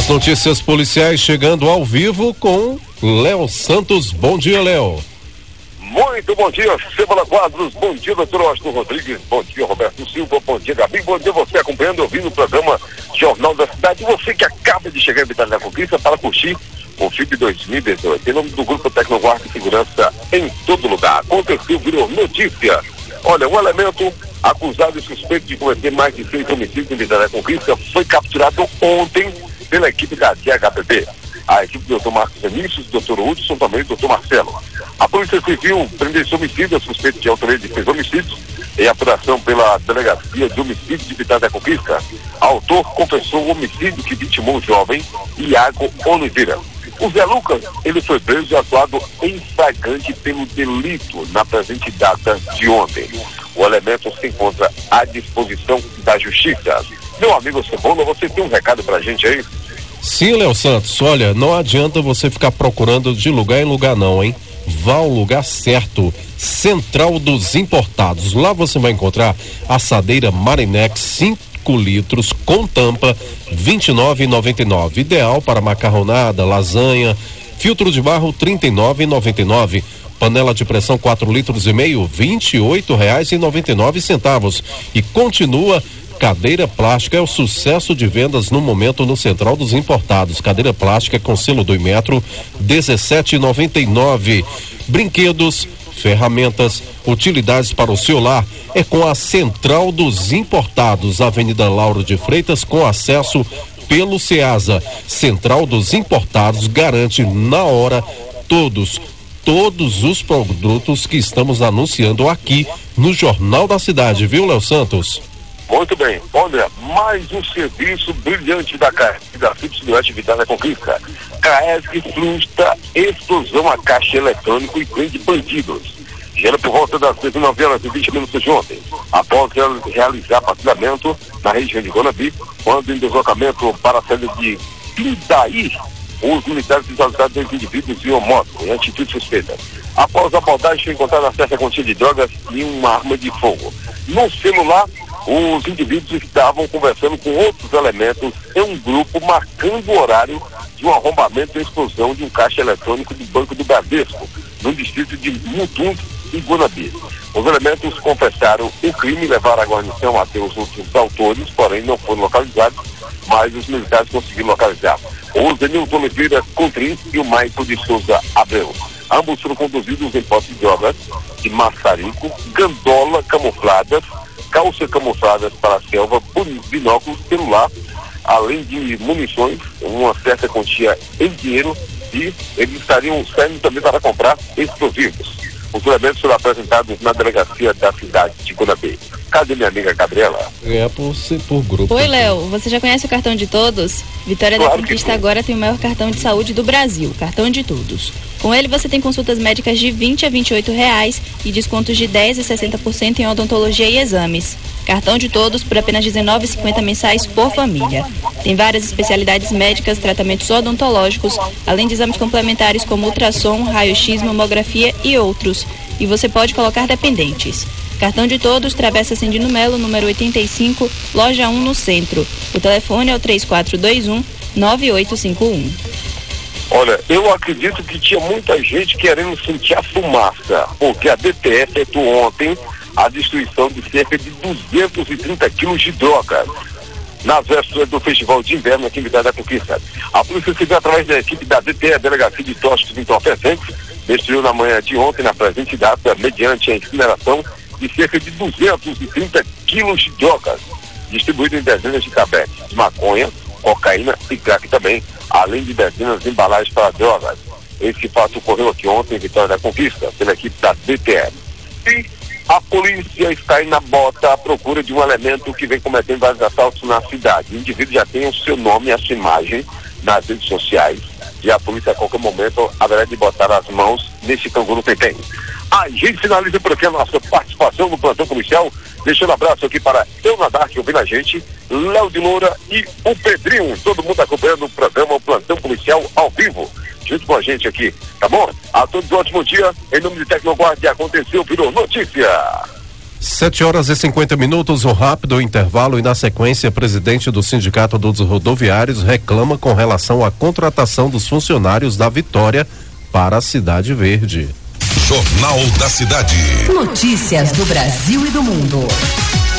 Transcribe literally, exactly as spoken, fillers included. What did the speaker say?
As notícias policiais chegando ao vivo com Léo Santos. Bom dia, Léo. Muito bom dia, Cebola Quadros. Bom dia, doutor Austin Rodrigues. Bom dia, Roberto Silva. Bom dia, Gabi. Bom dia, você acompanhando, ouvindo o programa Jornal da Cidade. Você que acaba de chegar em Vitória da Conquista para curtir o F I B dois mil e dezoito. Em nome do Grupo Tecnoguarda e Segurança em todo lugar. Aconteceu, virou notícia. Olha, um elemento acusado e suspeito de cometer mais de seis homicídios em Vitória da Conquista foi capturado ontem pela equipe da D H P P. A equipe do doutor Marcos Vinícius, doutor Hudson, também o doutor Marcelo. A Polícia Civil prendeu esse homicídio, suspeito de autoria de seis homicídios, em apuração pela Delegacia de Homicídio de Vitória da Conquista. O autor confessou o homicídio que vitimou o jovem Iago Oliveira. O Zé Lucas, ele foi preso e atuado em flagrante pelo delito na presente data de ontem. O elemento se encontra à disposição da Justiça. Meu amigo Cebola, você tem um recado pra gente aí? Sim, Léo Santos, olha, não adianta você ficar procurando de lugar em lugar não, hein? Vá ao lugar certo, Central dos Importados. Lá você vai encontrar assadeira Marinex cinco litros com tampa vinte e nove reais e noventa e nove centavos, ideal para macarronada, lasanha. Filtro de barro trinta e nove reais e noventa e nove centavos. Panela de pressão quatro litros e meio, vinte e oito reais e noventa e nove centavos. E continua. Cadeira plástica é o sucesso de vendas no momento no Central dos Importados. Cadeira plástica com selo do Imetro, dezessete reais e noventa e nove centavos. Brinquedos, ferramentas, utilidades para o seu lar é com a Central dos Importados, Avenida Lauro de Freitas, com acesso pelo Ceasa. Central dos Importados garante na hora todos, todos os produtos que estamos anunciando aqui no Jornal da Cidade, viu, Léo Santos? Muito bem. Olha, mais um serviço brilhante da C A E S, da F I P S Vitória da Conquista. C A E S que frustra explosão a caixa eletrônico e prende bandidos. Gera por volta das dezenove horas e vinte minutos de ontem. Após realizar patrulhamento na região de Guanabi, quando em deslocamento para a sede de Pindaí, os militares visualizaram dois indivíduos em uma moto, em atitude suspeita. Após a abordagem, foi encontrada certa quantia de drogas e uma arma de fogo. No celular, os indivíduos estavam conversando com outros elementos em um grupo, marcando o horário de um arrombamento e explosão de um caixa eletrônico do Banco do Bradesco, no distrito de Mutum, em Guanabi. Os elementos confessaram o crime e levaram a guarnição até os últimos autores, porém não foram localizados, mas os militares conseguiram localizar o Zenilton Oliveira Contrim e o Maico de Souza Abreu. Ambos foram conduzidos em posse de drogas de maçarico, gandola camufladas, calças camufladas para a selva, binóculos, celular, além de munições, uma certa quantia em dinheiro, e eles estariam saindo também para comprar explosivos. Os elementos foram apresentados na delegacia da cidade de Guanabi. Cadê minha amiga Gabriela? É por, por grupo. Oi, Léo, você já conhece o cartão de todos? Vitória claro da Conquista agora tem o maior cartão de saúde do Brasil, cartão de todos. Com ele você tem consultas médicas de vinte a vinte e oito reais e descontos de dez a sessenta por cento em odontologia e exames. Cartão de todos por apenas dezenove reais e cinquenta centavos mensais por família. Tem várias especialidades médicas, tratamentos odontológicos, além de exames complementares como ultrassom, raio-x, mamografia e outros. E você pode colocar dependentes. Cartão de todos, Travessa Cindino Melo, número oitenta e cinco, loja um, no centro. O telefone é o três quatro dois um, nove oito cinco um. Olha, eu acredito que tinha muita gente querendo sentir a fumaça, porque a D T F efetuou ontem a destruição de cerca de duzentos e trinta quilos de drogas nas vésperas do Festival de Inverno aqui em Vitória da Conquista. A Polícia Civil, através da equipe da D T E, a Delegacia de Tóxicos e Entorpecentes, destruiu na manhã de ontem, na presente data, mediante a incineração de cerca de duzentos e trinta quilos de drogas, distribuídas em dezenas de tabetes de maconha, cocaína e crack também, além de dezenas de embalagens para drogas. Esse fato ocorreu aqui ontem em Vitória da Conquista, pela equipe da D T E. E a polícia está aí na bota à procura de um elemento que vem cometendo vários assaltos na cidade. O indivíduo já tem o seu nome e a sua imagem nas redes sociais. E a polícia a qualquer momento haverá de botar as mãos nesse canguru que tem. A gente finaliza por aqui a nossa participação no plantão policial, deixando um abraço aqui para Eunadar, que ouvindo a gente, Léo de Loura e o Pedrinho, todo mundo acompanhando o programa, o plantão policial ao vivo, junto com a gente aqui, tá bom? A todos um ótimo dia, em nome de Tecnoguarda, aconteceu, virou notícia. Sete horas e cinquenta minutos, um rápido intervalo e na sequência, presidente do Sindicato dos Rodoviários reclama com relação à contratação dos funcionários da Vitória para a Cidade Verde. Jornal da Cidade. Notícias do Brasil e do mundo.